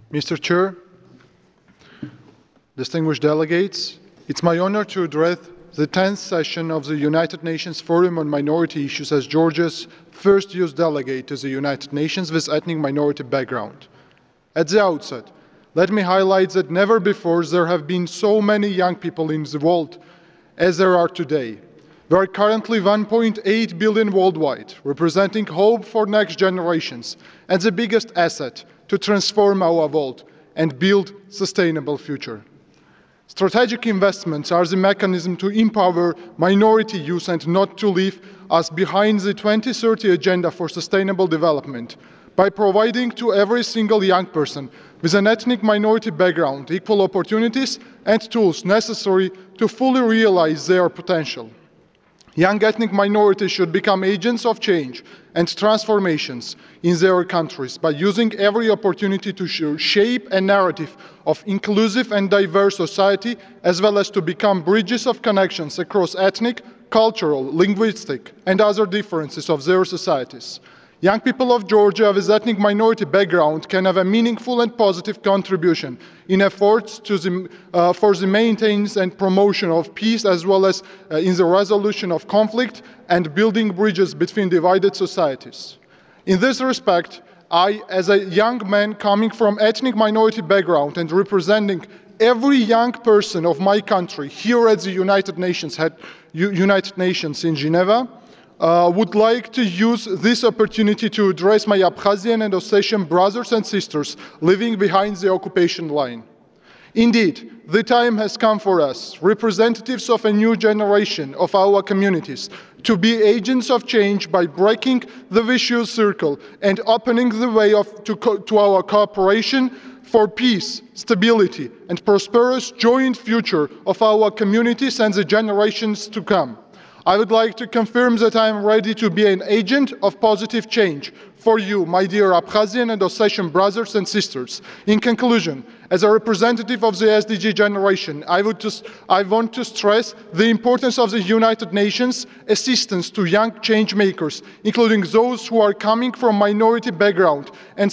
Mr. Chair, distinguished delegates, it's my honor to address the 10th session of the United Nations Forum on Minority Issues as Georgia's first youth delegate to the United Nations with ethnic minority background. At the outset, let me highlight that never before there have been so many young people in the world as there are today. There are currently 1.8 billion worldwide, representing hope for next generations and the biggest asset to transform our world and build a sustainable future. Strategic investments are the mechanism to empower minority youth and not to leave us behind the 2030 Agenda for Sustainable Development by providing to every single young person with an ethnic minority background equal opportunities and tools necessary to fully realize their potential. Young ethnic minorities should become agents of change and transformations in their countries by using every opportunity to shape a narrative of inclusive and diverse society, as well as to become bridges of connections across ethnic, cultural, linguistic, and other differences of their societies. Young people of Georgia with ethnic minority background can have a meaningful and positive contribution in efforts for the maintenance and promotion of peace, as well as in the resolution of conflict and building bridges between divided societies. In this respect, I, as a young man coming from ethnic minority background and representing every young person of my country here at the United Nations in Geneva, would like to use this opportunity to address my Abkhazian and Ossetian brothers and sisters living behind the occupation line. Indeed, the time has come for us, representatives of a new generation of our communities, to be agents of change by breaking the vicious circle and opening the way to our cooperation for peace, stability, and prosperous joint future of our communities and the generations to come. I would like to confirm that I am ready to be an agent of positive change for you, my dear Abkhazian and Ossetian brothers and sisters. In conclusion, as a representative of the SDG generation, I want to stress the importance of the United Nations assistance to young change makers, including those who are coming from minority background and